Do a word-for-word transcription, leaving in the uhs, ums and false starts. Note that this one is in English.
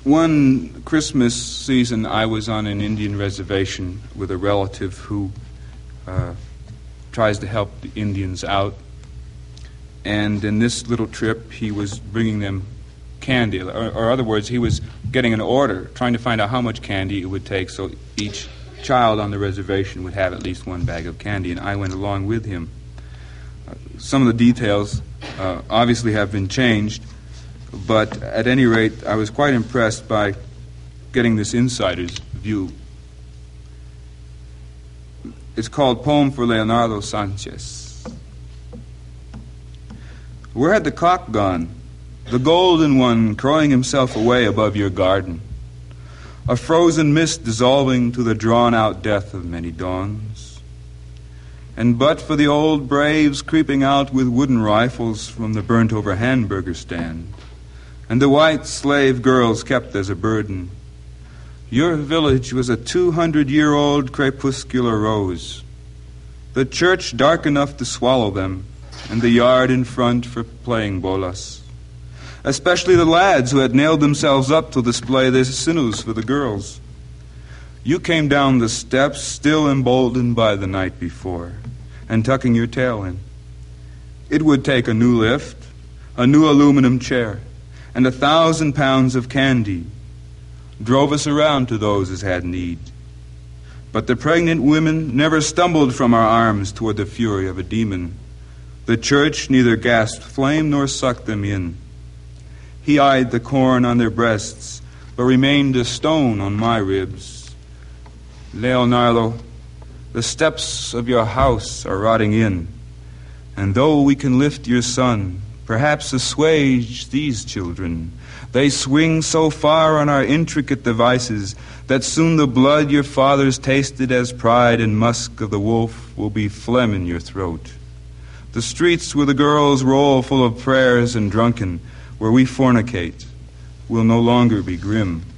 one Christmas season, I was on an Indian reservation with a relative who uh, tries to help the Indians out. And in this little trip, he was bringing them candy, or, or other words, he was getting an order, trying to find out how much candy it would take so each child on the reservation would have at least one bag of candy, and I went along with him. Uh, some of the details uh, obviously have been changed, but at any rate, I was quite impressed by getting this insider's view. It's called Poem for Leonardo Sanchez. Where had the cock gone? The golden one crowing himself away above your garden. A frozen mist dissolving to the drawn-out death of many dawns. And but for the old braves creeping out with wooden rifles from the burnt-over hamburger stand, and the white slave girls kept as a burden, your village was a two-hundred-year-old crepuscular rose, the church dark enough to swallow them, and the yard in front for playing bolas, especially the lads who had nailed themselves up to display their sinews for the girls. You came down the steps, still emboldened by the night before, and tucking your tail in. It would take a new lift, a new aluminum chair, and a thousand pounds of candy. Drove us around to those as had need. But the pregnant women never stumbled from our arms toward the fury of a demon. The church neither gasped flame nor sucked them in. He eyed the corn on their breasts, but remained a stone on my ribs. Leonardo, the steps of your house are rotting in, and though we can lift your son, perhaps assuage these children, they swing so far on our intricate devices that soon the blood your fathers tasted as pride and musk of the wolf will be phlegm in your throat. The streets where the girls roll full of prayers and drunken, where we fornicate, will no longer be grim.